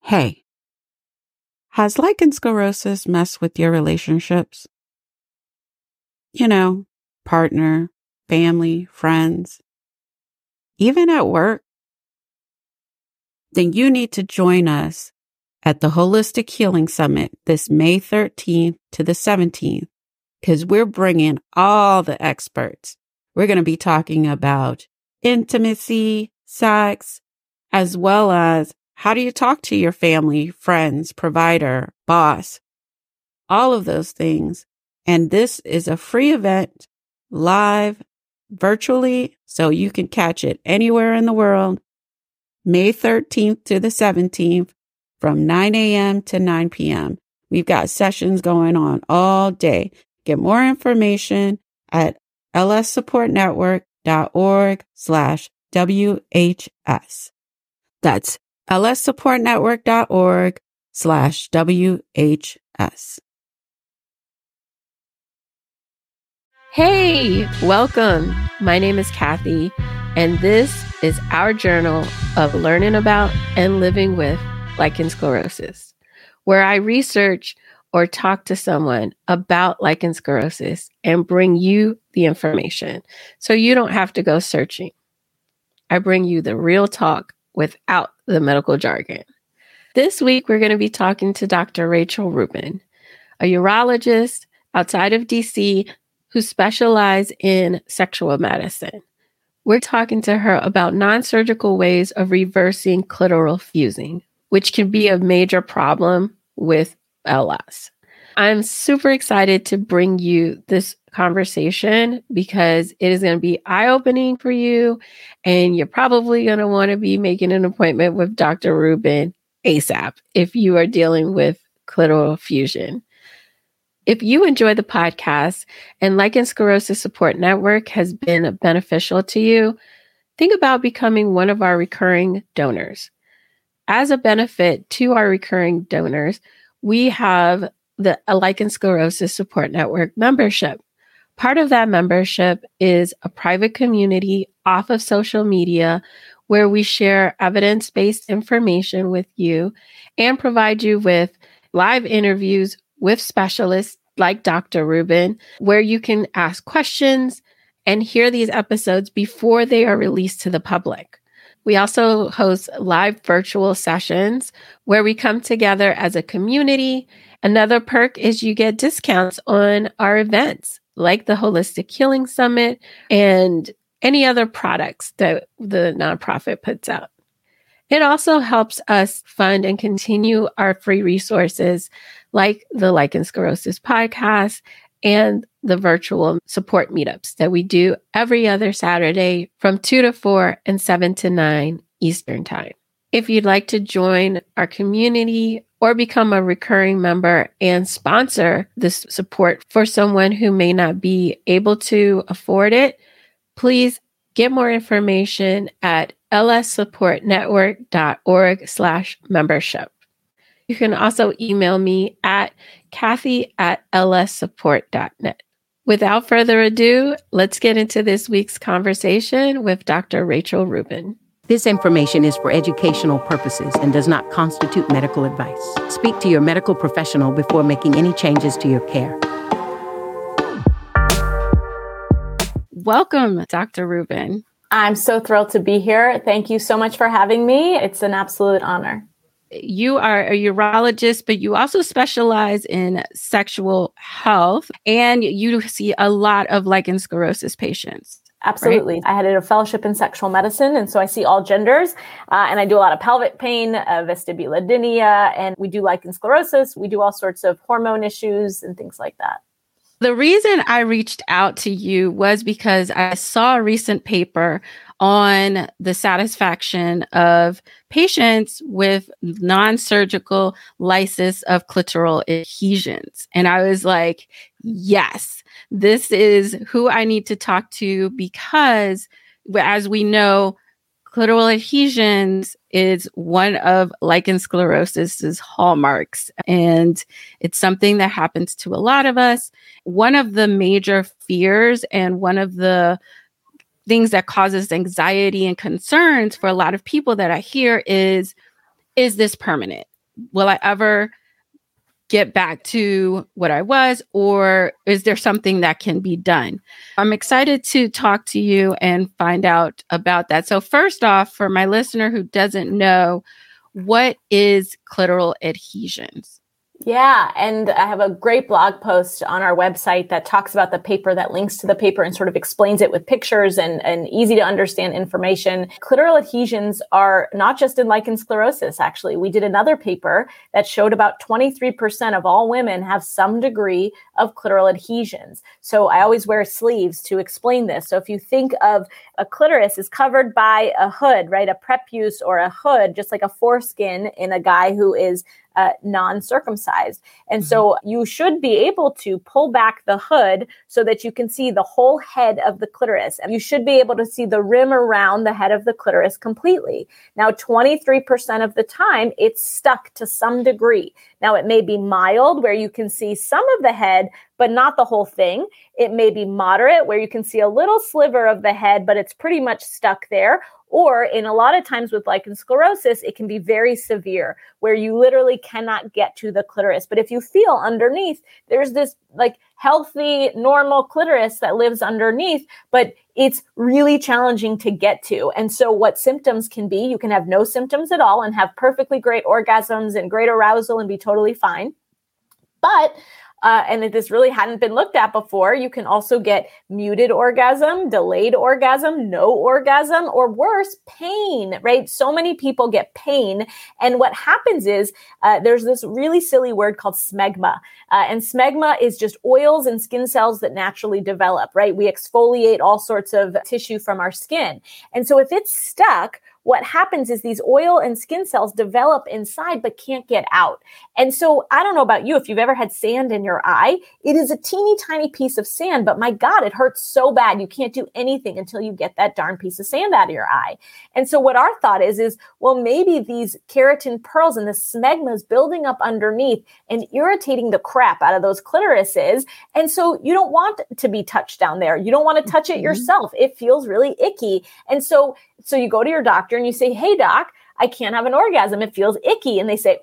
Hey, has lichen sclerosis messed with your relationships? You know, partner, family, friends, even at work? Then you need to join us at the Holistic Healing Summit this May 13th to the 17th, because we're bringing all the experts. We're going to be talking about intimacy, sex, as well as how do you talk to your family, friends, provider, boss, all of those things. And this is a free event, live, virtually, so you can catch it anywhere in the world, May 13th to the 17th from 9 a.m. to 9 p.m. We've got sessions going on all day. Get more information at lssupportnetwork.org/WHS. That's lssupportnetwork.org/WHS. Hey, welcome. My name is Kathy, and this is our journal of learning about and living with lichen sclerosis, where I research or talk to someone about lichen sclerosis and bring you the information so you don't have to go searching. I bring you the real talk without the medical jargon. This week, we're going to be talking to Dr. Rachel Rubin, a urologist outside of DC who specializes in sexual medicine. We're talking to her about non-surgical ways of reversing clitoral fusing, which can be a major problem with LS. I'm super excited to bring you this conversation because it is going to be eye-opening for you, and you're probably going to want to be making an appointment with Dr. Rubin ASAP if you are dealing with clitoral fusion. If you enjoy the podcast and Lichen Sclerosis Support Network has been beneficial to you, think about becoming one of our recurring donors. As a benefit to our recurring donors, we have the Lichen Sclerosis Support Network membership. Part of that membership is a private community off of social media where we share evidence-based information with you and provide you with live interviews with specialists like Dr. Rubin, where you can ask questions and hear these episodes before they are released to the public. We also host live virtual sessions where we come together as a community. Another perk is you get discounts on our events, like the Holistic Healing Summit and any other products that the nonprofit puts out. It also helps us fund and continue our free resources like the Lichen Sclerosis podcast and the virtual support meetups that we do every other Saturday from 2 to 4 and 7 to 9 Eastern Time. If you'd like to join our community or become a recurring member and sponsor this support for someone who may not be able to afford it, please get more information at lssupportnetwork.org/membership. You can also email me at kathy@lssupport.net. Without further ado, let's get into this week's conversation with Dr. Rachel Rubin. This information is for educational purposes and does not constitute medical advice. Speak to your medical professional before making any changes to your care. Welcome, Dr. Rubin. I'm so thrilled to be here. Thank you so much for having me. It's an absolute honor. You are a urologist, but you also specialize in sexual health, and you see a lot of lichen sclerosis patients. Absolutely. Right? I had a fellowship in sexual medicine, and so I see all genders, and I do a lot of pelvic pain, vestibulodynia, and we do lichen sclerosis. We do all sorts of hormone issues and things like that. The reason I reached out to you was because I saw a recent paper on the satisfaction of patients with non-surgical lysis of clitoral adhesions. And I was like, yes, this is who I need to talk to because, as we know, clitoral adhesions is one of lichen sclerosis's hallmarks, and it's something that happens to a lot of us. One of the major fears and one of the things that causes anxiety and concerns for a lot of people that I hear is this permanent? will I ever get back to what I was, or is there something that can be done? I'm excited to talk to you and find out about that. So first off, for my listener who doesn't know, what is clitoral adhesions? Yeah, and I have a great blog post on our website that talks about the paper, that links to the paper and sort of explains it with pictures and easy to understand information. Clitoral adhesions are not just in lichen sclerosis, actually. We did another paper that showed about 23% of all women have some degree of clitoral adhesions. So I always wear sleeves to explain this. So if you think of a clitoris is covered by a hood, right, a prepuce or a hood, just like a foreskin in a guy who is non-circumcised. And so you should be able to pull back the hood so that you can see the whole head of the clitoris. And you should be able to see the rim around the head of the clitoris completely. Now, 23% of the time, it's stuck to some degree. Now, it may be mild, where you can see some of the head, but not the whole thing. It may be moderate, where you can see a little sliver of the head, but it's pretty much stuck there. Or in a lot of times with lichen sclerosis, it can be very severe, where you literally cannot get to the clitoris. But if you feel underneath, there's this like healthy, normal clitoris that lives underneath, but it's really challenging to get to. And so what symptoms can be, you can have no symptoms at all and have perfectly great orgasms and great arousal and be totally fine. But and if this really hadn't been looked at before, you can also get muted orgasm, delayed orgasm, no orgasm, or worse, pain, right? So many people get pain. And what happens is there's this really silly word called smegma. And smegma is just oils and skin cells that naturally develop, right? We exfoliate all sorts of tissue from our skin. And so if it's stuck, what happens is these oil and skin cells develop inside but can't get out. And so I don't know about you, if you've ever had sand in your eye, it is a teeny tiny piece of sand, but my God, it hurts so bad. You can't do anything until you get that darn piece of sand out of your eye. And so what our thought is, well, maybe these keratin pearls and the smegma is building up underneath and irritating the crap out of those clitorises. And so you don't want to be touched down there. You don't want to touch it yourself. It feels really icky. And so you go to your doctor and you say, hey, doc, I can't have an orgasm. It feels icky. And they say,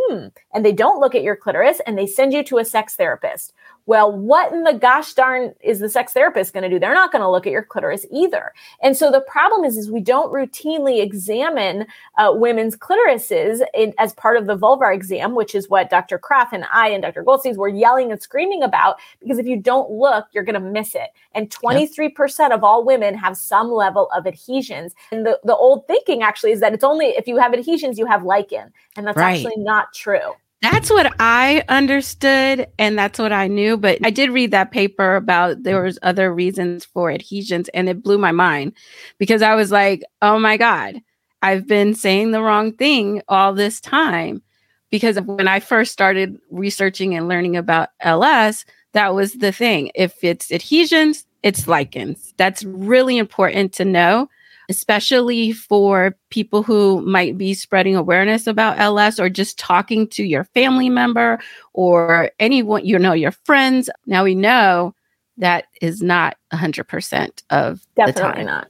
and they don't look at your clitoris and they send you to a sex therapist. Well, what in the gosh darn is the sex therapist going to do? They're not going to look at your clitoris either. And so the problem is we don't routinely examine women's clitorises as part of the vulvar exam, which is what Dr. Kraft and I and Dr. Goldstein were yelling and screaming about, because if you don't look, you're going to miss it. And 23% of all women have some level of adhesions. And the old thinking actually is that it's only if you have adhesions, you have lichen. And that's actually not true. That's what I understood, and that's what I knew. But I did read that paper about there was other reasons for adhesions, and it blew my mind because I was like, oh my God, I've been saying the wrong thing all this time. Because when I first started researching and learning about LS, that was the thing. If it's adhesions, it's lichens. That's really important to know, especially for people who might be spreading awareness about LS or just talking to your family member or anyone, your friends. Now we know that is not 100% of the time. Definitely not.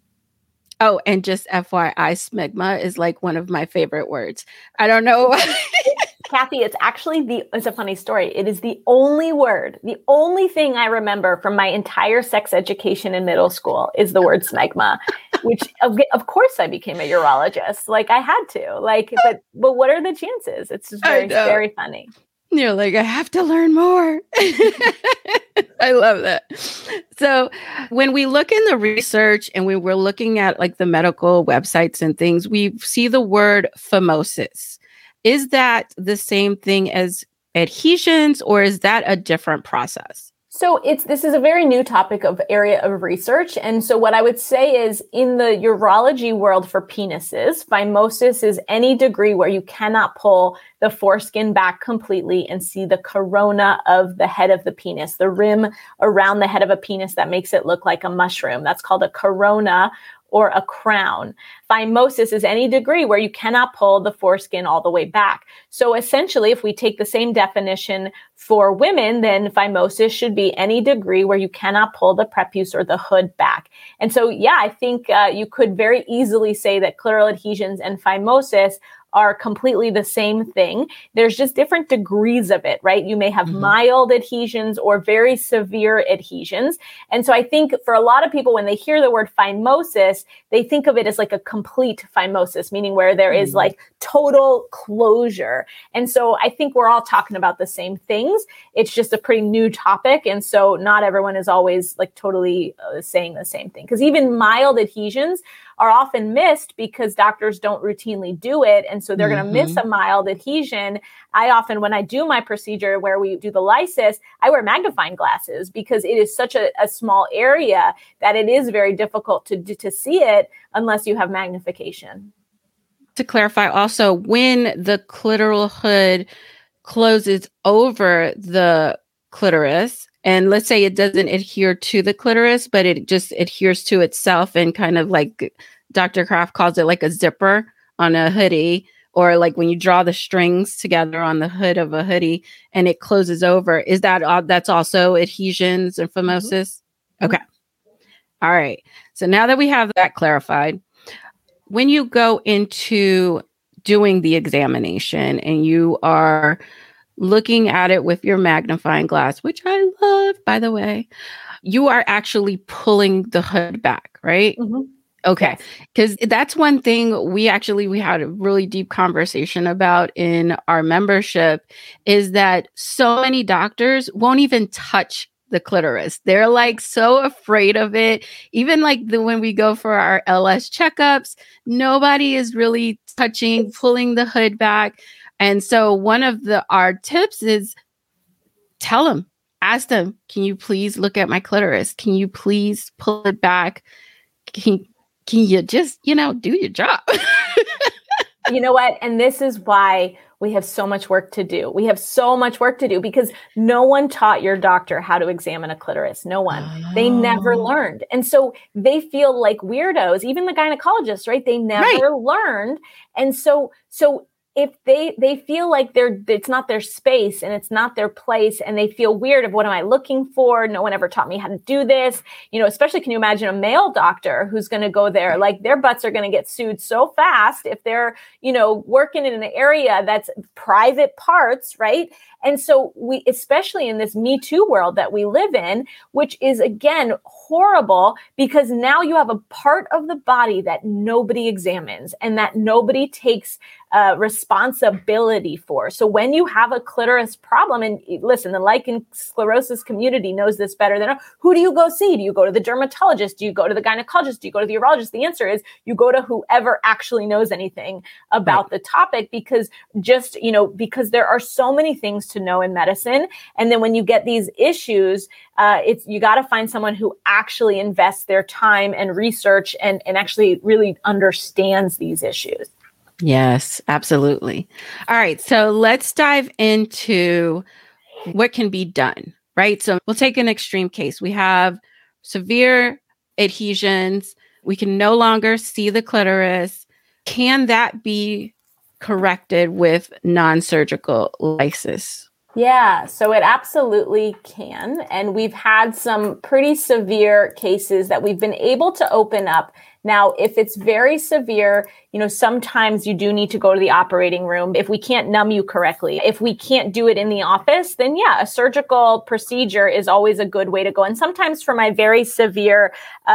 Oh, and just FYI, smegma is like one of my favorite words. I don't know. Kathy, it's a funny story. It is the only thing I remember from my entire sex education in middle school is the word smegma, which of course I became a urologist. Like I had to, but what are the chances? It's just very funny. You're like, I have to learn more. I love that. So when we look in the research and when we're looking at like the medical websites and things, we see the word phimosis. Is that the same thing as adhesions, or is that a different process? So this is a very new area of research. And so what I would say is in the urology world for penises, phimosis is any degree where you cannot pull the foreskin back completely and see the corona of the head of the penis, the rim around the head of a penis that makes it look like a mushroom. That's called a corona or a crown. Phimosis is any degree where you cannot pull the foreskin all the way back. So essentially, if we take the same definition for women, then phimosis should be any degree where you cannot pull the prepuce or the hood back. And so, I think you could very easily say that clitoral adhesions and phimosis are completely the same thing. There's just different degrees of it, right? You may have mild adhesions or very severe adhesions. And so I think for a lot of people, when they hear the word phimosis, they think of it as like a complete phimosis, meaning where there is like total closure. And so I think we're all talking about the same things. It's just a pretty new topic. And so not everyone is always like totally saying the same thing, because even mild adhesions are often missed because doctors don't routinely do it. And so they're going to miss a mild adhesion. I often, when I do my procedure where we do the lysis, I wear magnifying glasses because it is such a small area that it is very difficult to see it unless you have magnification. To clarify also, when the clitoral hood closes over the clitoris, and let's say it doesn't adhere to the clitoris, but it just adheres to itself and kind of like Dr. Kraft calls it like a zipper on a hoodie, or like when you draw the strings together on the hood of a hoodie and it closes over. Is that that's also adhesions and phimosis? Okay. All right. So now that we have that clarified, when you go into doing the examination and you are looking at it with your magnifying glass, which I love, by the way, you are actually pulling the hood back, right? Okay. Because that's one thing we had a really deep conversation about in our membership, is that so many doctors won't even touch the clitoris. They're like so afraid of it. Even like when we go for our LS checkups, nobody is really pulling the hood back. And so one of our tips is ask them, can you please look at my clitoris? Can you please pull it back? Can you just, do your job? You know what? And this is why we have so much work to do. We have so much work to do because no one taught your doctor how to examine a clitoris. No one. They never learned. And so they feel like weirdos, even the gynecologist, right? They never learned. And so if they feel like it's not their space and it's not their place, and they feel weird of what am I looking for? No one ever taught me how to do this. Especially can you imagine a male doctor who's going to go there? Like their butts are going to get sued so fast if they're, working in an area that's private parts, right? And so we, especially in this Me Too world that we live in, which is again horrible because now you have a part of the body that nobody examines and that nobody takes responsibility for. So when you have a clitoris problem, and listen, the lichen sclerosis community knows this better than who do you go see? Do you go to the dermatologist? Do you go to the gynecologist? Do you go to the urologist? The answer is you go to whoever actually knows anything about the topic, because because there are so many things to know in medicine. And then when you get these issues, you got to find someone who actually invests their time and research and actually really understands these issues. Yes, absolutely. All right. So let's dive into what can be done, right? So we'll take an extreme case. We have severe adhesions. We can no longer see the clitoris. Can that be corrected with non-surgical lysis? Yeah, so it absolutely can. And we've had some pretty severe cases that we've been able to open up. Now, if it's very severe, sometimes you do need to go to the operating room if we can't numb you correctly. If we can't do it in the office, then yeah, a surgical procedure is always a good way to go. And sometimes for my very severe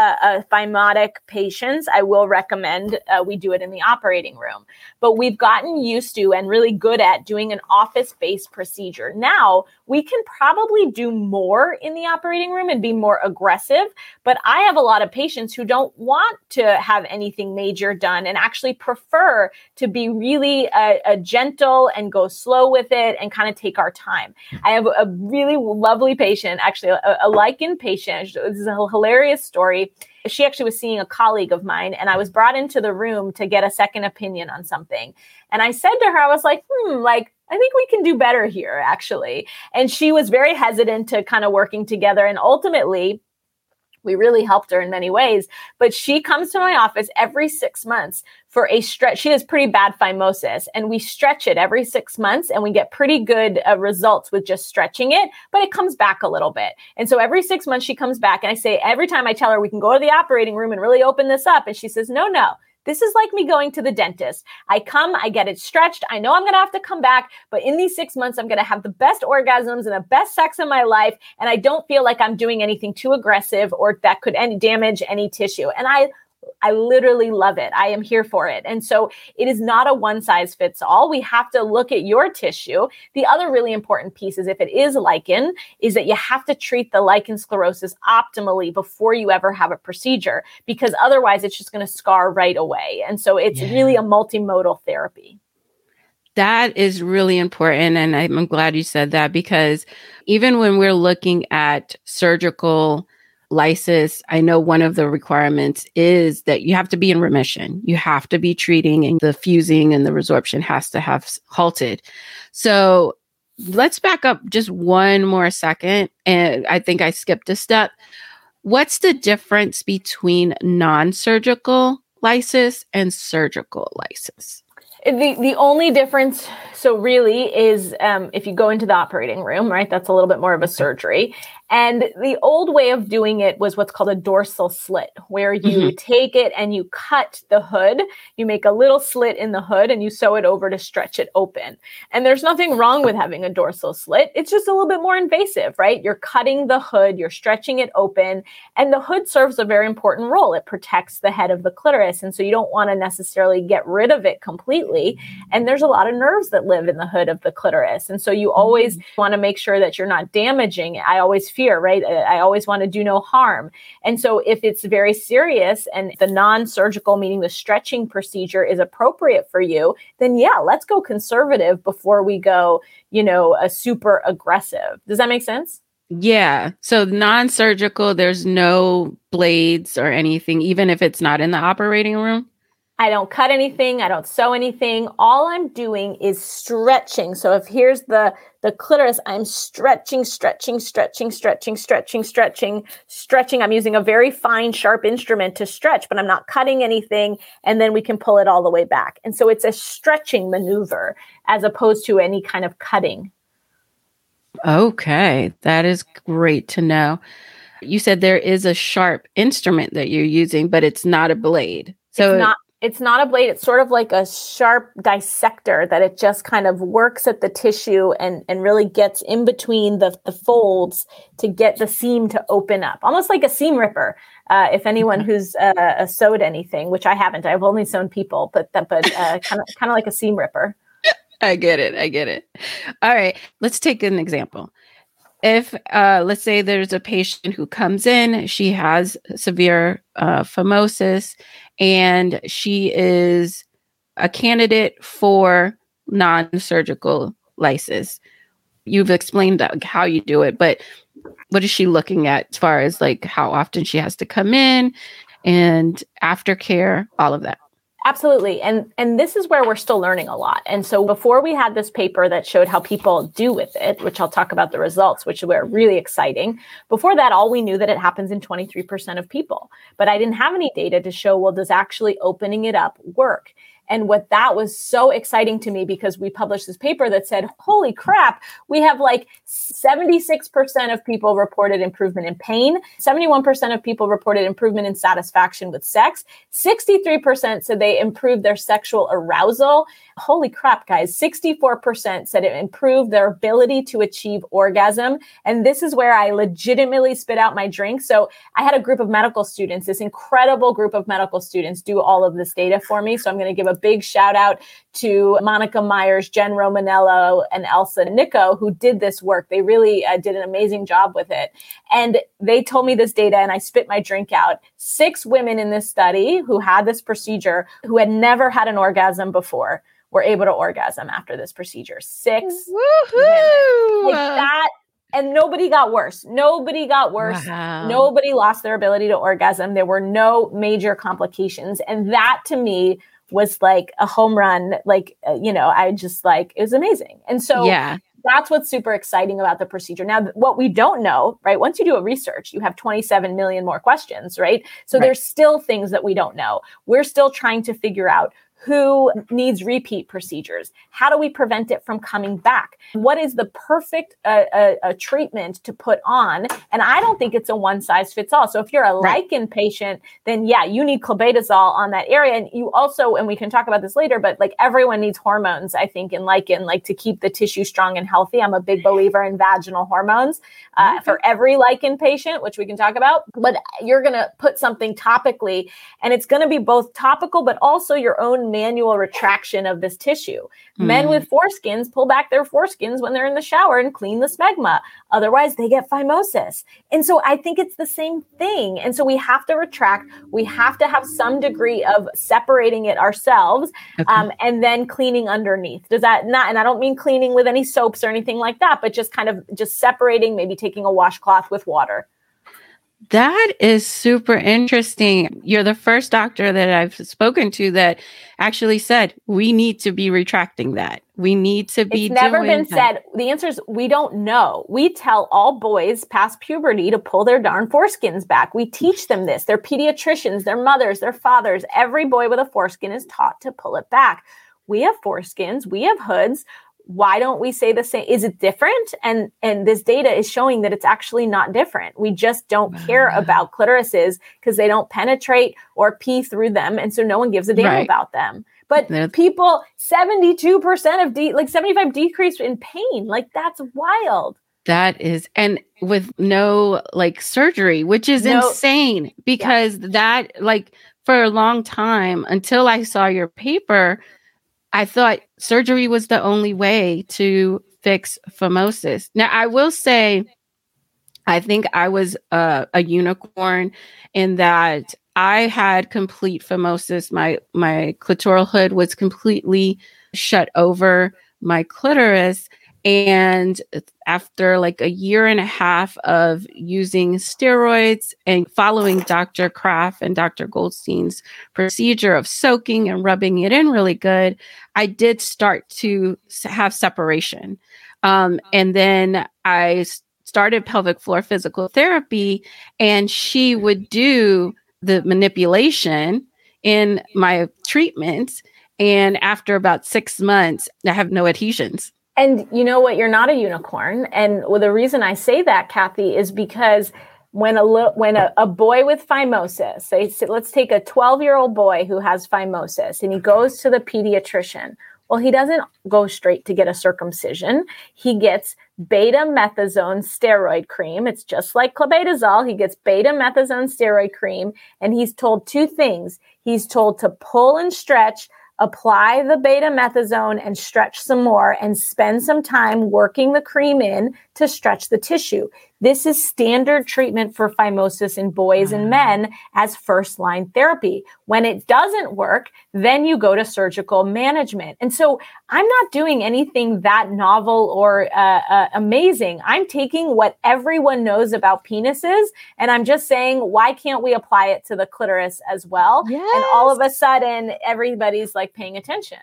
phimotic patients, I will recommend we do it in the operating room. But we've gotten used to and really good at doing an office-based procedure. Now, we can probably do more in the operating room and be more aggressive. But I have a lot of patients who don't want to have anything major done and actually prefer to be really gentle and go slow with it and kind of take our time. I have a really lovely patient, actually a lichen patient. This is a hilarious story. She actually was seeing a colleague of mine, and I was brought into the room to get a second opinion on something. And I said to her, I was like, I think we can do better here, actually. And she was very hesitant to kind of working together. And ultimately, we really helped her in many ways, but she comes to my office every 6 months for a stretch. She has pretty bad phimosis, and we stretch it every 6 months, and we get pretty good results with just stretching it, but it comes back a little bit. And so every 6 months she comes back, and I say, every time I tell her we can go to the operating room and really open this up. And she says, no, This is like me going to the dentist. I come, I get it stretched. I know I'm going to have to come back, but in these 6 months, I'm going to have the best orgasms and the best sex in my life. And I don't feel like I'm doing anything too aggressive or that could damage any tissue. And I literally love it. I am here for it. And so it is not a one size fits all. We have to look at your tissue. The other really important piece is if it is lichen, is that you have to treat the lichen sclerosis optimally before you ever have a procedure, because otherwise it's just going to scar right away. And so it's really a multimodal therapy. That is really important. And I'm glad you said that, because even when we're looking at surgical lysis, I know one of the requirements is that you have to be in remission. You have to be treating, and the fusing and the resorption has to have halted. So let's back up just one more second. And I think I skipped a step. What's the difference between non-surgical lysis and surgical lysis? The only difference, so really, is if you go into the operating room, right? That's a little bit more of a surgery. And the old way of doing it was what's called a dorsal slit, where you take it and you cut the hood. You make a little slit in the hood and you sew it over to stretch it open. And there's nothing wrong with having a dorsal slit. It's just a little bit more invasive, right? You're cutting the hood, you're stretching it open, and the hood serves a very important role. It protects the head of the clitoris. And so you don't want to necessarily get rid of it completely. And there's a lot of nerves that live in the hood of the clitoris. And so you always want to make sure that you're not damaging. I always fear, right? I always want to do no harm. And so if it's very serious and the non-surgical, meaning the stretching procedure, is appropriate for you, then yeah, let's go conservative before we go, a super aggressive. Does that make sense? Yeah. So non-surgical, there's no blades or anything, even if it's not in the operating room? I don't cut anything. I don't sew anything. All I'm doing is stretching. So if here's the clitoris, I'm stretching. I'm using a very fine, sharp instrument to stretch, but I'm not cutting anything. And then we can pull it all the way back. And so it's a stretching maneuver as opposed to any kind of cutting. Okay. That is great to know. You said there is a sharp instrument that you're using, but it's not a blade. So It's not a blade. It's sort of like a sharp dissector that it just kind of works at the tissue and really gets in between the folds to get the seam to open up, almost like a seam ripper. If anyone who's sewed anything, which I haven't, I've only sewn people, but kind of like a seam ripper. I get it. All right, let's take an example. If let's say there's a patient who comes in, she has severe phimosis, and she is a candidate for non-surgical lysis. You've explained how you do it, but what is she looking at as far as like how often she has to come in and aftercare, all of that? Absolutely. And this is where we're still learning a lot. And so before we had this paper that showed how people do with it, which I'll talk about the results, which were really exciting. Before that, all we knew that it happens in 23% of people. But I didn't have any data to show, well, does actually opening it up work? And what that was so exciting to me, because we published this paper that said, holy crap, we have like 76% of people reported improvement in pain. 71% of people reported improvement in satisfaction with sex. 63% said they improved their sexual arousal. Holy crap, guys. 64% said it improved their ability to achieve orgasm. And this is where I legitimately spit out my drink. So I had a group of medical students, this incredible group of medical students, do all of this data for me. So I'm going to give a big shout out to Monica Myers, Jen Romanello, and Elsa Nico, who did this work. They really did an amazing job with it. And they told me this data and I spit my drink out. 6 women in this study who had this procedure, who had never had an orgasm before, were able to orgasm after this procedure. 6 Woohoo! like that. And nobody got worse. Wow. Nobody lost their ability to orgasm. There were no major complications. And that to me was like a home run. I just it was amazing. And so that's what's super exciting about the procedure. Now, what we don't know, right? Once you do a research, you have 27 million more questions, right? So there's still things that we don't know. We're still trying to figure out who needs repeat procedures? How do we prevent it from coming back? What is the perfect treatment to put on? And I don't think it's a one size fits all. So if you're a lichen patient, then yeah, you need clobetasol on that area. And you also, and we can talk about this later, but like everyone needs hormones, I think, in lichen, like to keep the tissue strong and healthy. I'm a big believer in vaginal hormones for every lichen patient, which we can talk about. But you're going to put something topically, and it's going to be both topical, but also your own manual retraction of this tissue. Men with foreskins pull back their foreskins when they're in the shower and clean the smegma. Otherwise, they get phimosis. And so I think it's the same thing. And so we have to retract. We have to have some degree of separating it ourselves and then cleaning underneath. Does that not, and I don't mean cleaning with any soaps or anything like that, but just kind of just separating, maybe taking a washcloth with water. That is super interesting. You're the first doctor that I've spoken to that actually said, we need to be retracting that. We need to be It's never been said. The answer is we don't know. We tell all boys past puberty to pull their darn foreskins back. We teach them this. Their pediatricians, their mothers, their fathers. Every boy with a foreskin is taught to pull it back. We have foreskins. We have hoods. Why don't we say the same? Is it different? And this data is showing that it's actually not different. We just don't care about clitorises because they don't penetrate or pee through them. And so no one gives a damn about them. But people, 72% of 75 decrease in pain. Like that's wild. That is, and with no like surgery, which is insane because that like for a long time until I saw your paper, I thought surgery was the only way to fix phimosis. Now, I will say, I think I was a unicorn in that I had complete phimosis. My clitoral hood was completely shut over my clitoris. And after like a year and a half of using steroids and following Dr. Kraft and Dr. Goldstein's procedure of soaking and rubbing it in really good, I did start to have separation. And then I started pelvic floor physical therapy, and she would do the manipulation in my treatments. And after about 6 months, I have no adhesions. And you know what? You're not a unicorn. And the reason I say that, Kathy, is because when a boy with phimosis, let's take a 12-year-old boy who has phimosis and he goes to the pediatrician. Well, he doesn't go straight to get a circumcision. He gets betamethasone steroid cream. It's just like clobetasol. He gets betamethasone steroid cream, and he's told two things. He's told to pull and stretch, apply the betamethasone and stretch some more, and spend some time working the cream in to stretch the tissue. This is standard treatment for phimosis in boys and men as first-line therapy. When it doesn't work, then you go to surgical management. And so I'm not doing anything that novel or amazing. I'm taking what everyone knows about penises, and I'm just saying, why can't we apply it to the clitoris as well? Yes. And all of a sudden, everybody's like paying attention.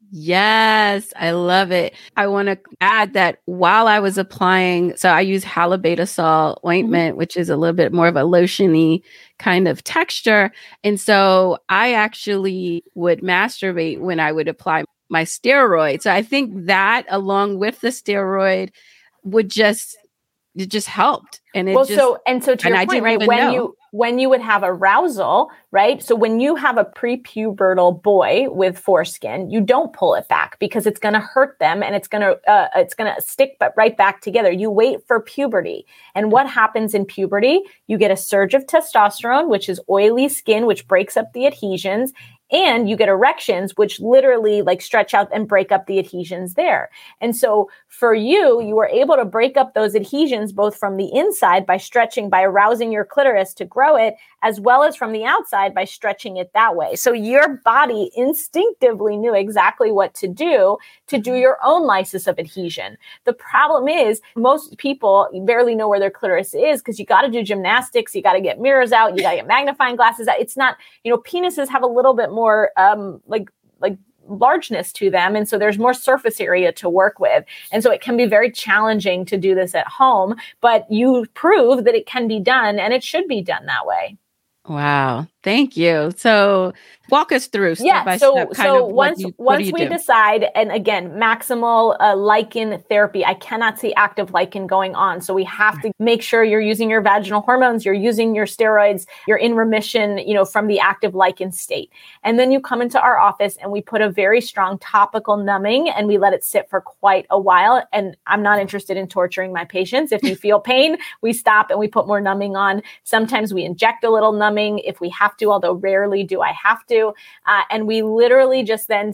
Yes, I love it. I want to add that while I was applying, so I use halobetasol ointment, which is a little bit more of a lotiony kind of texture. And so I actually would masturbate when I would apply my steroid. So I think that along with the steroid would just helped. And it so to your point, right? When you would have arousal, right? So when you have a prepubertal boy with foreskin, you don't pull it back because it's going to hurt them and it's going to stick right back together. You wait for puberty. And what happens in puberty? You get a surge of testosterone, which is oily skin, which breaks up the adhesions. And you get erections, which literally like stretch out and break up the adhesions there. And so for you were able to break up those adhesions both from the inside by stretching, by arousing your clitoris to grow it, as well as from the outside by stretching it that way. So your body instinctively knew exactly what to do your own lysis of adhesion. The problem is most people barely know where their clitoris is because you got to do gymnastics, you got to get mirrors out, you got to get magnifying glasses out. It's not, penises have a little bit more like largeness to them. And so there's more surface area to work with. And so it can be very challenging to do this at home, but you prove that it can be done and it should be done that way. Wow. Thank you. So walk us through step by step. Once we decide, and again, maximal lichen therapy, I cannot see active lichen going on. So we have to make sure you're using your vaginal hormones, you're using your steroids, you're in remission, from the active lichen state. And then you come into our office and we put a very strong topical numbing and we let it sit for quite a while. And I'm not interested in torturing my patients. If you feel pain, we stop and we put more numbing on. Sometimes we inject a little numbing if we have to, although rarely do I have to. And we literally just then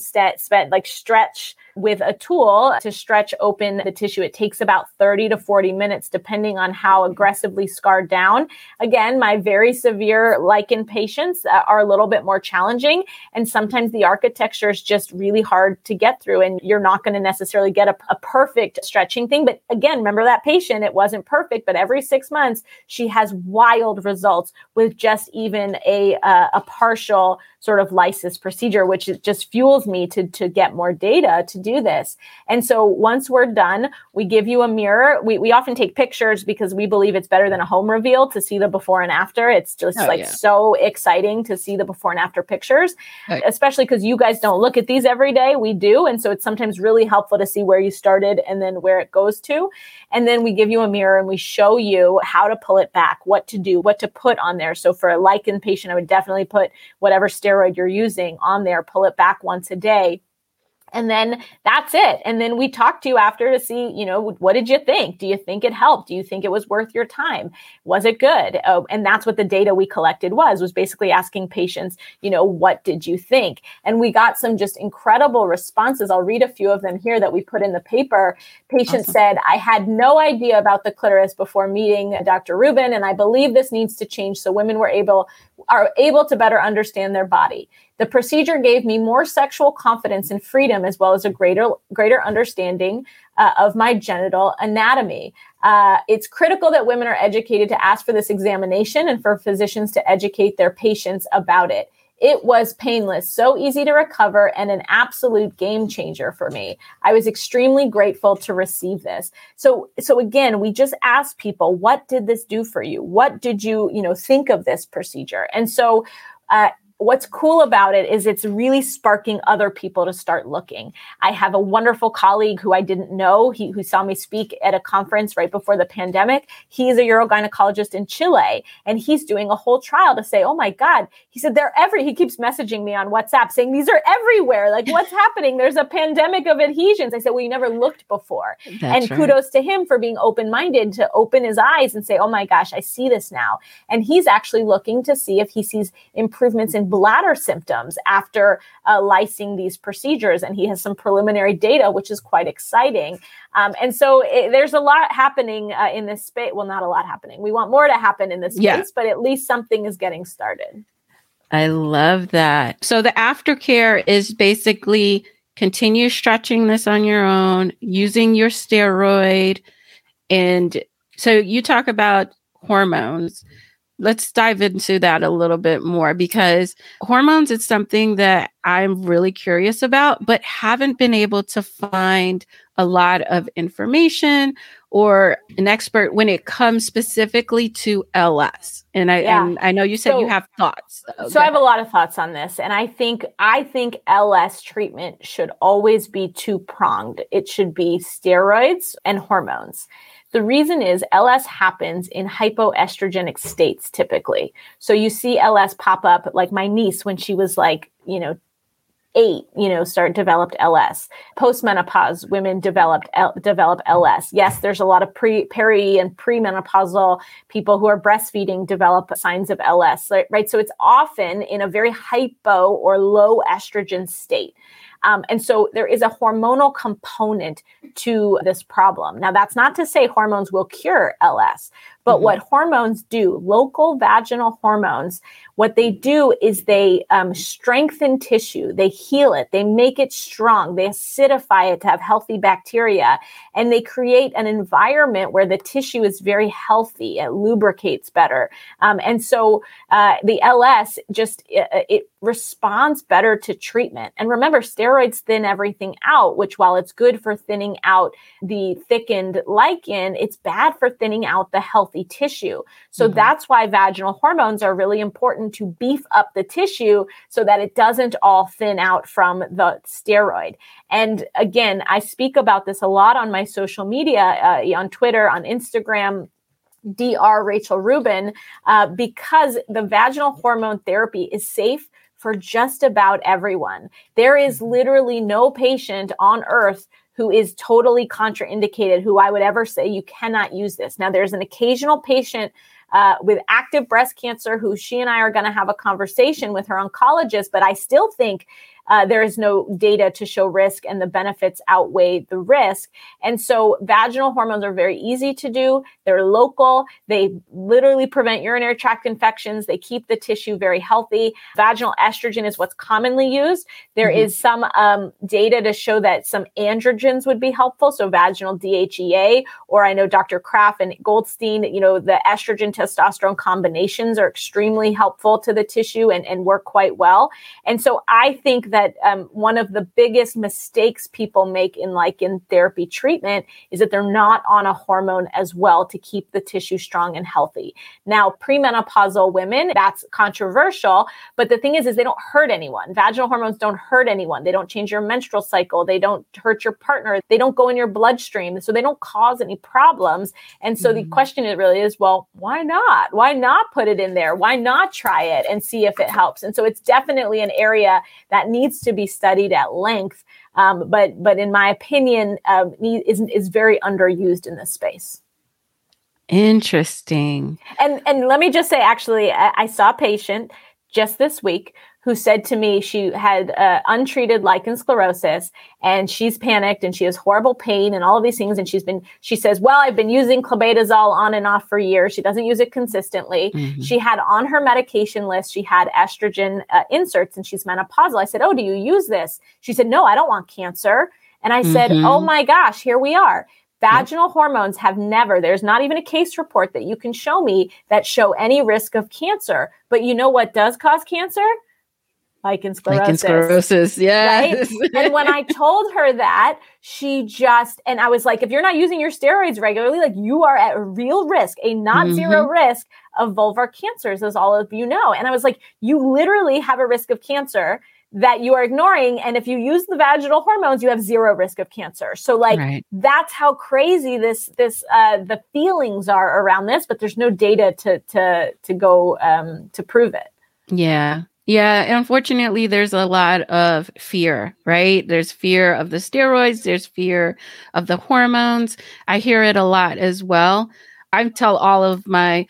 stretch with a tool to stretch open the tissue. It takes about 30 to 40 minutes, depending on how aggressively scarred down. Again, my very severe lichen patients are a little bit more challenging. And sometimes the architecture is just really hard to get through. And you're not going to necessarily get a perfect stretching thing. But again, remember that patient, it wasn't perfect, but every 6 months, she has wild results with just even a partial sort of lysis procedure, which just fuels me to get more data to do this. And so once we're done, we give you a mirror. We often take pictures because we believe it's better than a home reveal to see the before and after. It's just so exciting to see the before and after pictures, especially because you guys don't look at these every day. We do. And so it's sometimes really helpful to see where you started and then where it goes to. And then we give you a mirror and we show you how to pull it back, what to do, what to put on there. So for a lichen patient, I would definitely put whatever steroid you're using on there, pull it back once a day. And then that's it. And then we talk to you after to see, what did you think? Do you think it helped? Do you think it was worth your time? Was it good? And that's what the data we collected was basically asking patients, what did you think? And we got some just incredible responses. I'll read a few of them here that we put in the paper. Patient said, I had no idea about the clitoris before meeting Dr. Rubin, and I believe this needs to change so women are able to better understand their body. The procedure gave me more sexual confidence and freedom, as well as a greater understanding of my genital anatomy. It's critical that women are educated to ask for this examination and for physicians to educate their patients about it. It was painless, so easy to recover, and an absolute game changer for me. I was extremely grateful to receive this. So again, we just asked people, what did this do for you? What did you, think of this procedure? And so, what's cool about it is it's really sparking other people to start looking. I have a wonderful colleague who I didn't know, who saw me speak at a conference right before the pandemic. He's a urogynecologist in Chile, and he's doing a whole trial to say, oh my God, he said, he keeps messaging me on WhatsApp saying, these are everywhere. Like, what's happening? There's a pandemic of adhesions. I said, well, you never looked before. That's right. Kudos to him for being open-minded to open his eyes and say, oh my gosh, I see this now. And he's actually looking to see if he sees improvements in bladder symptoms after lysing these procedures. And he has some preliminary data, which is quite exciting. And so there's a lot happening in this space. Well, not a lot happening. We want more to happen in this space, but at least something is getting started. I love that. So the aftercare is basically continue stretching this on your own, using your steroid. And so you talk about hormones. Let's dive into that a little bit more, because hormones is something that I'm really curious about, but haven't been able to find a lot of information or an expert when it comes specifically to LS. And I know you said you have thoughts. So I have a lot of thoughts on this. And I think LS treatment should always be two-pronged. It should be steroids and hormones. The reason is LS happens in hypoestrogenic states typically. So you see LS pop up, like my niece when she was 8, developed LS. Postmenopause, women develop LS. Yes, there's a lot of peri and premenopausal people who are breastfeeding develop signs of LS, right? So it's often in a very hypo or low estrogen state. And so there is a hormonal component to this problem. Now, that's not to say hormones will cure LS, but what hormones do, local vaginal hormones, what they do is they strengthen tissue, they heal it, they make it strong, they acidify it to have healthy bacteria, and they create an environment where the tissue is very healthy, it lubricates better. And so the LS it responds better to treatment. And remember, steroids steroids thin everything out, which while it's good for thinning out the thickened lichen, it's bad for thinning out the healthy tissue. So that's why vaginal hormones are really important to beef up the tissue so that it doesn't all thin out from the steroid. And again, I speak about this a lot on my social media, on Twitter, on Instagram, Dr. Rachel Rubin, because the vaginal hormone therapy is safe for just about everyone. There is literally no patient on earth who is totally contraindicated, who I would ever say you cannot use this. Now, there's an occasional patient with active breast cancer who she and I are going to have a conversation with her oncologist, but I still think there is no data to show risk and the benefits outweigh the risk. And so vaginal hormones are very easy to do. They're local. They literally prevent urinary tract infections. They keep the tissue very healthy. Vaginal estrogen is what's commonly used. There is some data to show that some androgens would be helpful. So vaginal DHEA, or I know Dr. Kraft and Goldstein, the estrogen testosterone combinations are extremely helpful to the tissue and work quite well. And so I think that one of the biggest mistakes people make in lichen therapy treatment is that they're not on a hormone as well to keep the tissue strong and healthy. Now, premenopausal women, that's controversial, but the thing is they don't hurt anyone. Vaginal hormones don't hurt anyone. They don't change your menstrual cycle. They don't hurt your partner. They don't go in your bloodstream. So they don't cause any problems. And so the question really is, well, why not? Why not put it in there? Why not try it and see if it helps? And so it's definitely an area that needs to be studied at length, but in my opinion, is very underused in this space. Interesting. And let me just say, actually, I saw a patient just this week who said to me she had untreated lichen sclerosis and she's panicked and she has horrible pain and all of these things. And she says, well, I've been using clobetasol on and off for years. She doesn't use it consistently. She had on her medication list, she had estrogen inserts and she's menopausal. I said, oh, do you use this? She said, no, I don't want cancer. And I said, oh my gosh, here we are. Vaginal hormones have there's not even a case report that you can show me that show any risk of cancer. But you know what does cause cancer? Lichen sclerosis. Yes. Right? And when I told her that, and I was like, if you're not using your steroids regularly, you are at real risk, a not zero risk of vulvar cancers, as all of you know. And I was like, you literally have a risk of cancer that you are ignoring. And if you use the vaginal hormones, you have zero risk of cancer. So that's how crazy the feelings are around this, but there's no data to go to prove it. Yeah. Yeah. Unfortunately, there's a lot of fear, right? There's fear of the steroids. There's fear of the hormones. I hear it a lot as well. I tell all of my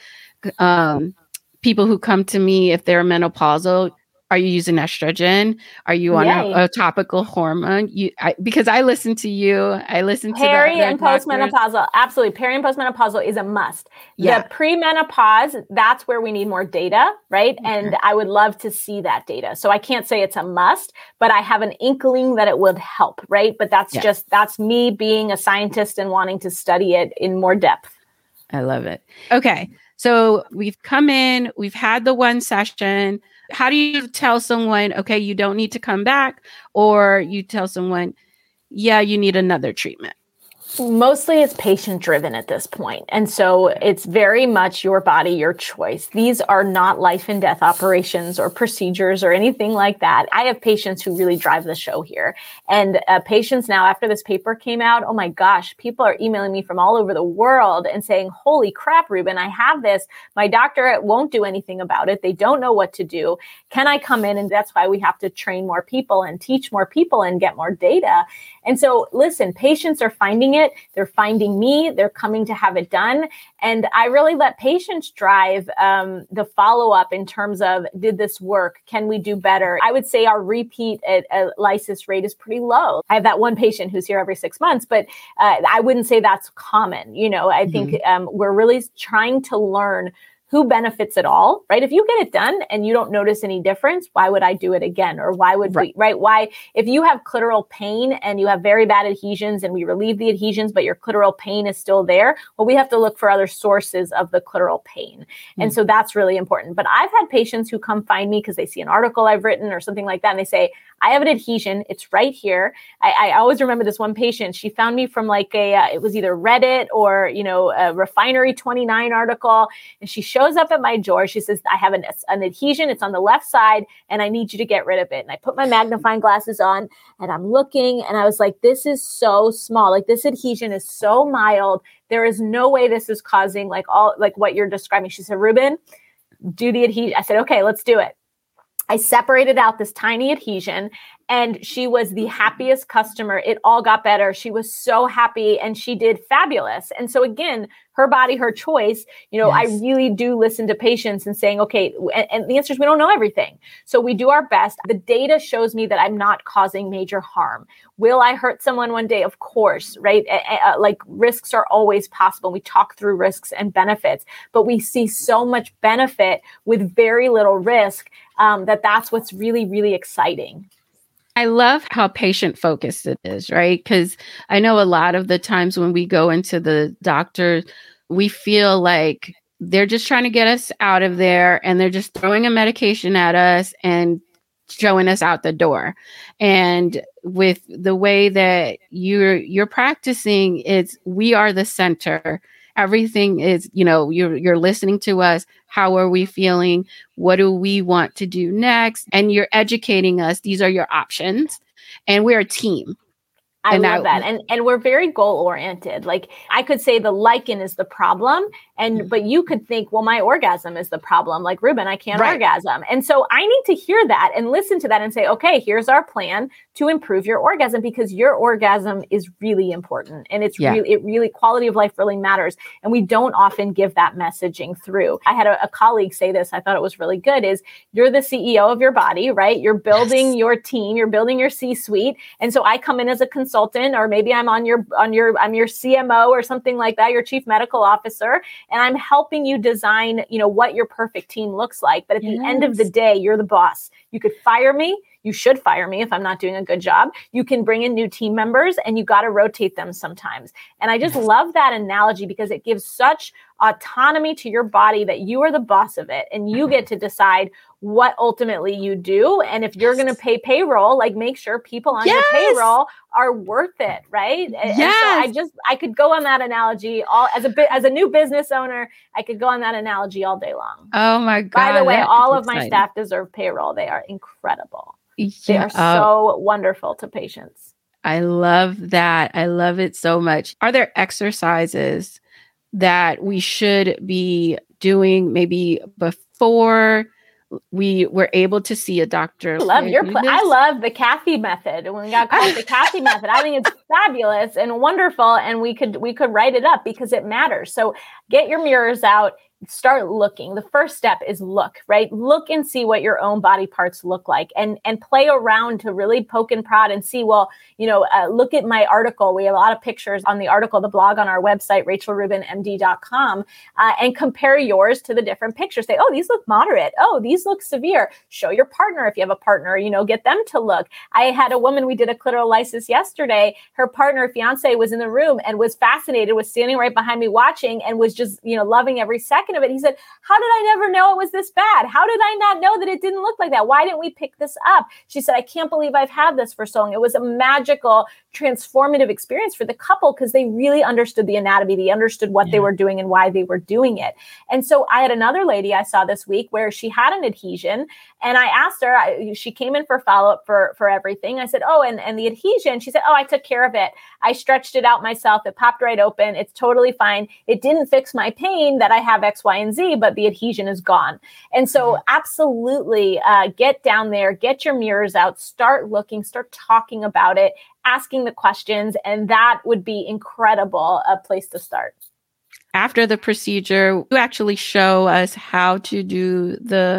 people who come to me, if they're menopausal, are you using estrogen? Are you on a topical hormone? Because I listen to you. I listen to peri and postmenopausal. Absolutely. Peri and postmenopausal is a must. Yeah. The premenopause, that's where we need more data, right? Okay. And I would love to see that data. So I can't say it's a must, but I have an inkling that it would help, right? But that's me being a scientist and wanting to study it in more depth. I love it. Okay. So we've come in, we've had the one session. How do you tell someone, okay, you don't need to come back, or you tell someone, yeah, you need another treatment? Mostly it's patient driven at this point. And so it's very much your body, your choice. These are not life and death operations or procedures or anything like that. I have patients who really drive the show here. And patients now, after this paper came out, oh my gosh, people are emailing me from all over the world and saying, holy crap, Rubin, I have this. My doctor won't do anything about it. They don't know what to do. Can I come in? And that's why we have to train more people and teach more people and get more data. And so listen, patients are finding it. They're finding me. They're coming to have it done. And I really let patients drive the follow-up in terms of, did this work? Can we do better? I would say our repeat lysis rate is pretty low. I have that one patient who's here every 6 months, but I wouldn't say that's common. I think we're really trying to learn who benefits at all, right? If you get it done and you don't notice any difference, why would I do it again? Or why would we, right? Why, if you have clitoral pain and you have very bad adhesions and we relieve the adhesions, but your clitoral pain is still there, well, we have to look for other sources of the clitoral pain. And so that's really important. But I've had patients who come find me because they see an article I've written or something like that. And they say, I have an adhesion. It's right here. I always remember this one patient. She found me from like it was either Reddit or, a Refinery 29 article. And she shows up at my door. She says, I have an adhesion. It's on the left side and I need you to get rid of it. And I put my magnifying glasses on and I'm looking and I was like, this is so small. Like this adhesion is so mild. There is no way this is causing like what you're describing. She said, Ruben, do the adhesion. I said, okay, let's do it. I separated out this tiny adhesion and she was the happiest customer. It all got better. She was so happy and she did fabulous. And so again, her body, her choice, yes. I really do listen to patients and saying, okay, and the answer is we don't know everything. So we do our best. The data shows me that I'm not causing major harm. Will I hurt someone one day? Of course, right? Like risks are always possible. We talk through risks and benefits, but we see so much benefit with very little risk that's what's really, really exciting. I love how patient focused it is, right? Because I know a lot of the times when we go into the doctor, we feel like they're just trying to get us out of there and they're just throwing a medication at us and showing us out the door. And with the way that you're practicing, it's we are the center. Everything is, you're listening to us. How are we feeling? What do we want to do next? And you're educating us. These are your options. And we're a team. I love that. And we're very goal oriented. Like I could say the lichen is the problem. But you could think, well, my orgasm is the problem. Like Ruben, I can't orgasm. And so I need to hear that and listen to that and say, okay, here's our plan to improve your orgasm because your orgasm is really important. And it's really quality of life really matters. And we don't often give that messaging through. I had a colleague say this. I thought it was really good is you're the CEO of your body, right? You're building your team, you're building your C-suite. And so I come in as a consultant, or maybe I'm I'm your CMO or something like that, your chief medical officer. And I'm helping you design, what your perfect team looks like. But at the end of the day, you're the boss. You could fire me. You should fire me if I'm not doing a good job. You can bring in new team members and you got to rotate them sometimes. And I just love that analogy because it gives such autonomy to your body that you are the boss of it and you get to decide what ultimately you do. And if you're going to pay payroll, like make sure people on your payroll are worth it. Right. And so I could go on that analogy as a new business owner, I could go on that analogy all day long. Oh my God. By the way, all of my staff deserve payroll. They are incredible. They are so wonderful to patients. I love that. I love it so much. Are there exercises that we should be doing maybe before we were able to see a doctor? I love the Kathy method. When we got called the Kathy method, I think it's fabulous and wonderful. And we could write it up because it matters. So get your mirrors out. Start looking. The first step is look, right? Look and see what your own body parts look like and play around to really poke and prod and see, look at my article. We have a lot of pictures on the article, the blog on our website, rachelrubenmd.com, and compare yours to the different pictures. Say, oh, these look moderate. Oh, these look severe. Show your partner if you have a partner, get them to look. I had a woman, we did a clitoral lysis yesterday. Her partner, fiance, was in the room and was fascinated, was standing right behind me watching and was just, loving every second of it. He said, how did I never know it was this bad? How did I not know that it didn't look like that? Why didn't we pick this up? She said, I can't believe I've had this for so long. It was a magical, transformative experience for the couple because they really understood the anatomy. They understood what they were doing and why they were doing it. And so I had another lady I saw this week where she had an adhesion and I asked her, she came in for follow-up for everything. I said, oh, and the adhesion, she said, oh, I took care of it. I stretched it out myself. It popped right open. It's totally fine. It didn't fix my pain that I have X, Y, and Z, but the adhesion is gone. And so absolutely get down there, get your mirrors out, start looking, start talking about it, asking the questions, and that would be incredible, a place to start. After the procedure, you actually show us how to do the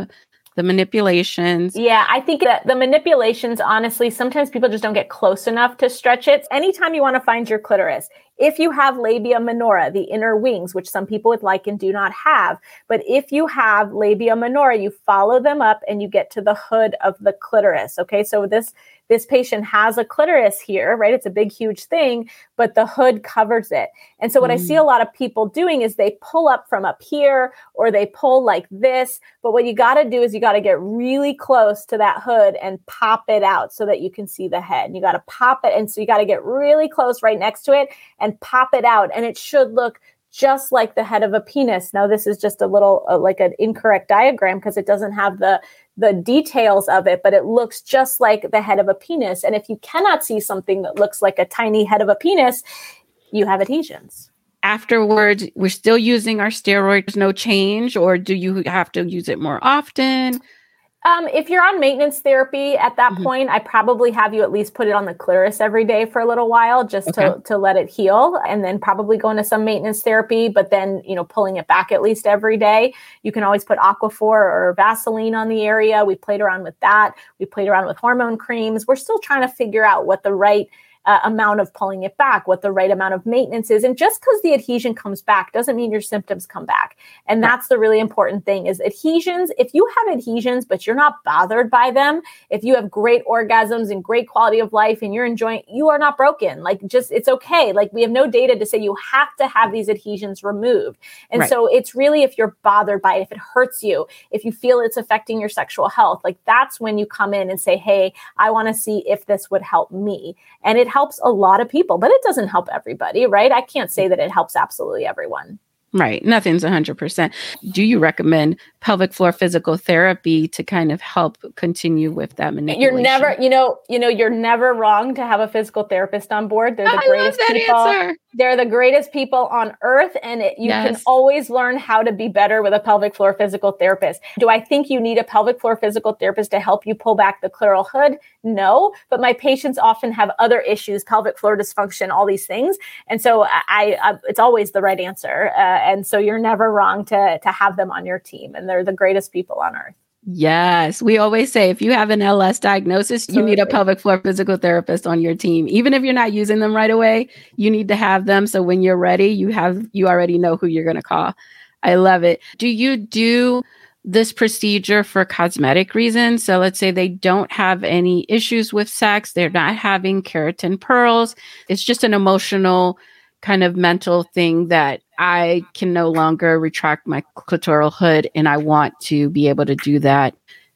The manipulations. Yeah, I think that the manipulations, honestly, sometimes people just don't get close enough to stretch it. Anytime you want to find your clitoris, if you have labia minora, the inner wings, which some people with lichen do not have, but if you have labia minora, you follow them up and you get to the hood of the clitoris. Okay, so this patient has a clitoris here, right? It's a big, huge thing, but the hood covers it. And so what I see a lot of people doing is they pull up from up here or they pull like this. But what you got to do is you got to get really close to that hood and pop it out so that you can see the head. You got to pop it. And so you got to get really close right next to it and pop it out. And it should look just like the head of a penis. Now, this is just a little like an incorrect diagram because it doesn't have the details of it, but it looks just like the head of a penis. And if you cannot see something that looks like a tiny head of a penis, you have adhesions. Afterwards, we're still using our steroids, no change, or do you have to use it more often? If you're on maintenance therapy at that point, I probably have you at least put it on the clitoris every day for a little while just to let it heal, and then probably go into some maintenance therapy, but then, pulling it back at least every day. You can always put Aquaphor or Vaseline on the area. We played around with that. We played around with hormone creams. We're still trying to figure out what the right amount of pulling it back, what the right amount of maintenance is. And just because the adhesion comes back doesn't mean your symptoms come back. And that's the really important thing is adhesions. If you have adhesions, but you're not bothered by them, if you have great orgasms and great quality of life and you're enjoying, you are not broken. It's okay. We have no data to say you have to have these adhesions removed. And so it's really, if you're bothered by it, if it hurts you, if you feel it's affecting your sexual health, that's when you come in and say, hey, I want to see if this would help me. And it helps a lot of people, but it doesn't help everybody, right? I can't say that it helps absolutely everyone. Right. Nothing's 100%. Do you recommend pelvic floor physical therapy to kind of help continue with that manipulation? You're never, you're never wrong to have a physical therapist on board. They're the greatest people. Answer. They're the greatest people on earth. And you can always learn how to be better with a pelvic floor physical therapist. Do I think you need a pelvic floor physical therapist to help you pull back the clitoral hood? No, but my patients often have other issues, pelvic floor dysfunction, all these things. And so it's always the right answer. And so you're never wrong to have them on your team. And they're the greatest people on earth. Yes. We always say if you have an LS diagnosis, you need a pelvic floor physical therapist on your team. Even if you're not using them right away, you need to have them. So when you're ready, you already know who you're going to call. I love it. Do you do this procedure for cosmetic reasons? So let's say they don't have any issues with sex. They're not having keratin pearls. It's just an emotional kind of mental thing that I can no longer retract my clitoral hood, and I want to be able to do that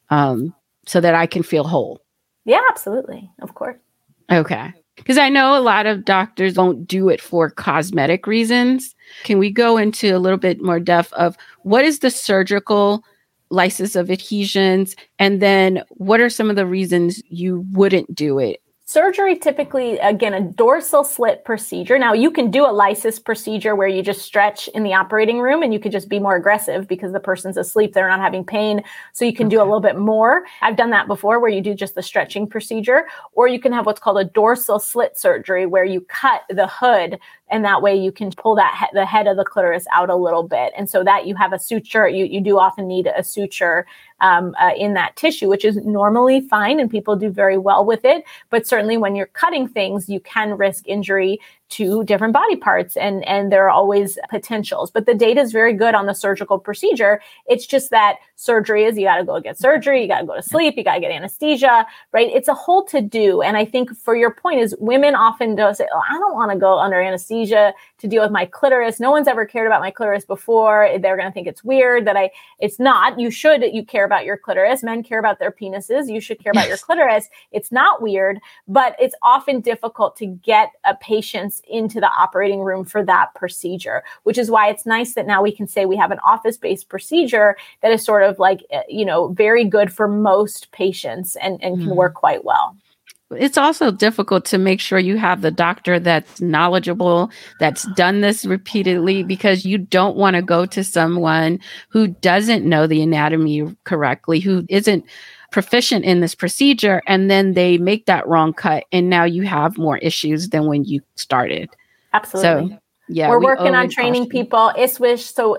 so that I can feel whole. Yeah, absolutely. Of course. Okay. Because I know a lot of doctors don't do it for cosmetic reasons. Can we go into a little bit more depth of what is the surgical lysis of adhesions? And then what are some of the reasons you wouldn't do it? Surgery, typically, again, a dorsal slit procedure. Now, you can do a lysis procedure where you just stretch in the operating room and you could just be more aggressive because the person's asleep, they're not having pain. So you can do a little bit more. I've done that before where you do just the stretching procedure, or you can have what's called a dorsal slit surgery where you cut the hood and that way you can pull the head of the clitoris out a little bit. And so that you have a suture, you do often need a suture in that tissue, which is normally fine and people do very well with it. But certainly when you're cutting things, you can risk injury to different body parts and there are always potentials. But the data is very good on the surgical procedure. It's just that surgery is you got to go get surgery, you got to go to sleep, you got to get anesthesia, right? It's a whole to do. And I think for your point is women often do say, oh, I don't want to go under anesthesia to deal with my clitoris. No one's ever cared about my clitoris before. They're going to think it's weird that it's not. You care about your clitoris. Men care about their penises. You should care about your clitoris. It's not weird, but it's often difficult to get a patient's into the operating room for that procedure, which is why it's nice that now we can say we have an office-based procedure that is sort of very good for most patients and can work quite well. It's also difficult to make sure you have the doctor that's knowledgeable, that's done this repeatedly, because you don't want to go to someone who doesn't know the anatomy correctly, who isn't proficient in this procedure, and then they make that wrong cut. And now you have more issues than when you started. Absolutely. So Yeah, we're we working owe on it training caution. people. ISWSH, so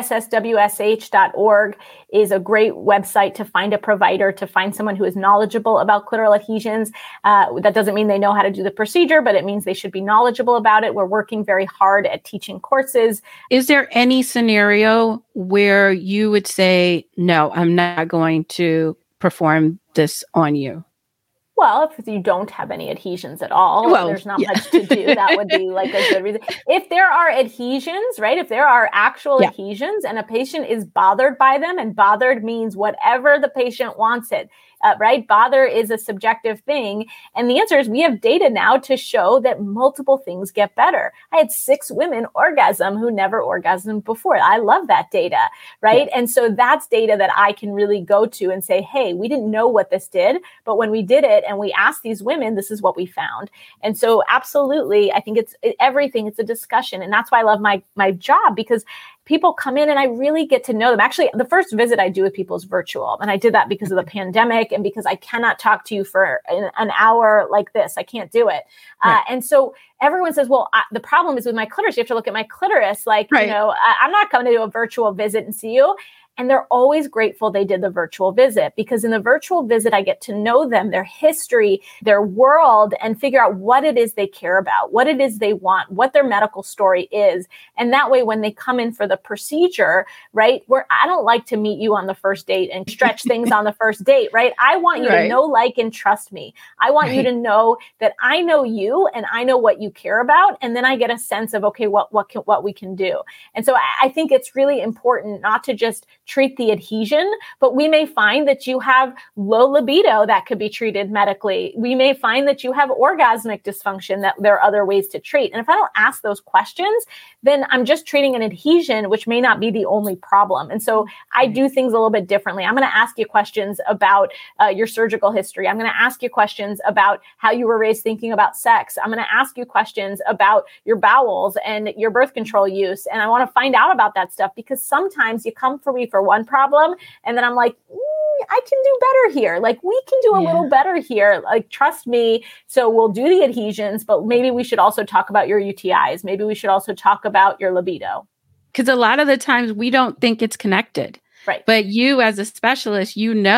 isswsh.org is a great website to find a provider, to find someone who is knowledgeable about clitoral adhesions. That doesn't mean they know how to do the procedure, but it means they should be knowledgeable about it. We're working very hard at teaching courses. Is there any scenario where you would say, no, I'm not going to perform this on you? Well, if you don't have any adhesions at all, there's not much to do. That would be like a good reason. If there are adhesions, right? If there are actual adhesions and a patient is bothered by them, and bothered means whatever the patient wants it, right? Bother is a subjective thing. And the answer is we have data now to show that multiple things get better. I had 6 women orgasm who never orgasmed before. I love that data, right? And so that's data that I can really go to and say, hey, we didn't know what this did, but when we did it and we asked these women, this is what we found. And so absolutely, I think it's everything. It's a discussion. And that's why I love my job, because people come in and I really get to know them. Actually, the first visit I do with people is virtual. And I did that because of the pandemic and because I cannot talk to you for an hour like this. I can't do it. Right. And so everyone says, well, the problem is with my clitoris. You have to look at my clitoris. Like, right. I'm not coming to do a virtual visit and see you. And they're always grateful they did the virtual visit, because in the virtual visit, I get to know them, their history, their world, and figure out what it is they care about, what it is they want, what their medical story is. And that way, when they come in for the procedure, right, where I don't like to meet you on the first date and stretch things on the first date, right? I want you to know, like, and trust me. I want you to know that I know you and I know what you care about. And then I get a sense of, okay, what we can do. And so I think it's really important not to just treat the adhesion, but we may find that you have low libido that could be treated medically. We may find that you have orgasmic dysfunction that there are other ways to treat. And if I don't ask those questions, then I'm just treating an adhesion, which may not be the only problem. And so I do things a little bit differently. I'm going to ask you questions about your surgical history. I'm going to ask you questions about how you were raised thinking about sex. I'm going to ask you questions about your bowels and your birth control use. And I want to find out about that stuff, because sometimes you come for me for one problem, and then I'm like, I can do better here. Like, we can do a little better here. Like, trust me. So we'll do the adhesions, but maybe we should also talk about your UTIs. Maybe we should also talk about your libido. Because a lot of the times we don't think it's connected. Right. But you as a specialist,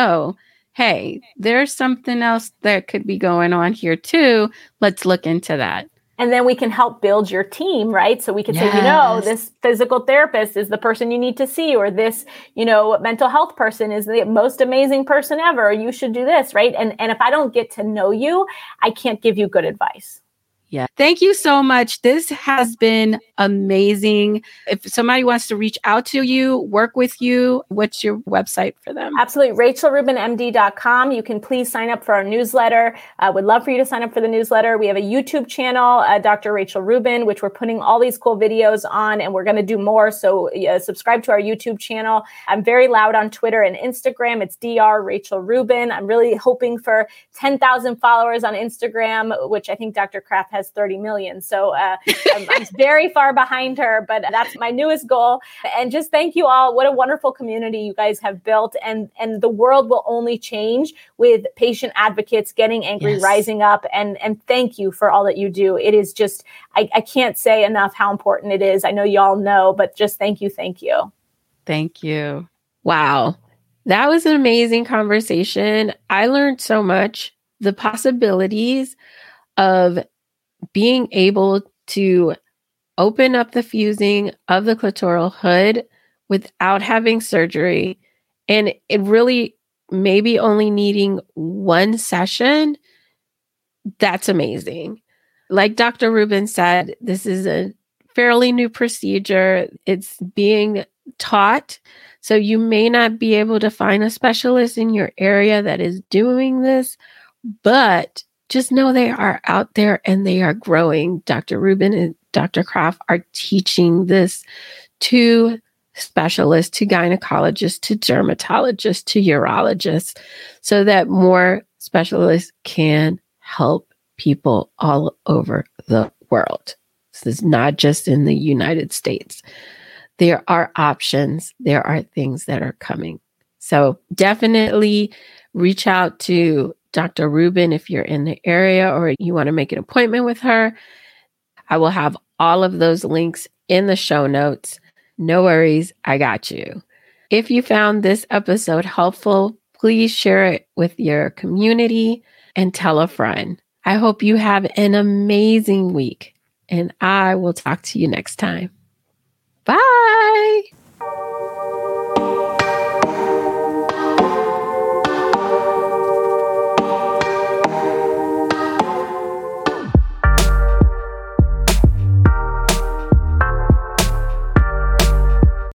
hey, there's something else that could be going on here too. Let's look into that. And then we can help build your team, right? So we can say, this physical therapist is the person you need to see, or this, mental health person is the most amazing person ever. You should do this, right? And if I don't get to know you, I can't give you good advice. Yeah. Thank you so much. This has been amazing. If somebody wants to reach out to you, work with you, what's your website for them? Absolutely. RachelRubinMD.com. You can please sign up for our newsletter. I would love for you to sign up for the newsletter. We have a YouTube channel, Dr. Rachel Rubin, which we're putting all these cool videos on, and we're going to do more. So subscribe to our YouTube channel. I'm very loud on Twitter and Instagram. It's Dr. Rachel Rubin. I'm really hoping for 10,000 followers on Instagram, which I think Dr. Kraft has 30 million. So I'm very far behind her, but that's my newest goal. And just thank you all. What a wonderful community you guys have built. And the world will only change with patient advocates getting angry, rising up. And thank you for all that you do. It is just, I can't say enough how important it is. I know you all know, but just thank you. Thank you. Thank you. Wow. That was an amazing conversation. I learned so much. The possibilities of being able to open up the fusing of the clitoral hood without having surgery, and it really maybe only needing one session, that's amazing. Like Dr. Rubin said, this is a fairly new procedure. It's being taught. So you may not be able to find a specialist in your area that is doing this, but just know they are out there and they are growing. Dr. Rubin and Dr. Kraft are teaching this to specialists, to gynecologists, to dermatologists, to urologists, so that more specialists can help people all over the world. This is not just in the United States. There are options. There are things that are coming. So definitely reach out to Dr. Rubin if you're in the area or you want to make an appointment with her. I will have all of those links in the show notes. No worries, I got you. If you found this episode helpful, please share it with your community and tell a friend. I hope you have an amazing week, and I will talk to you next time. Bye.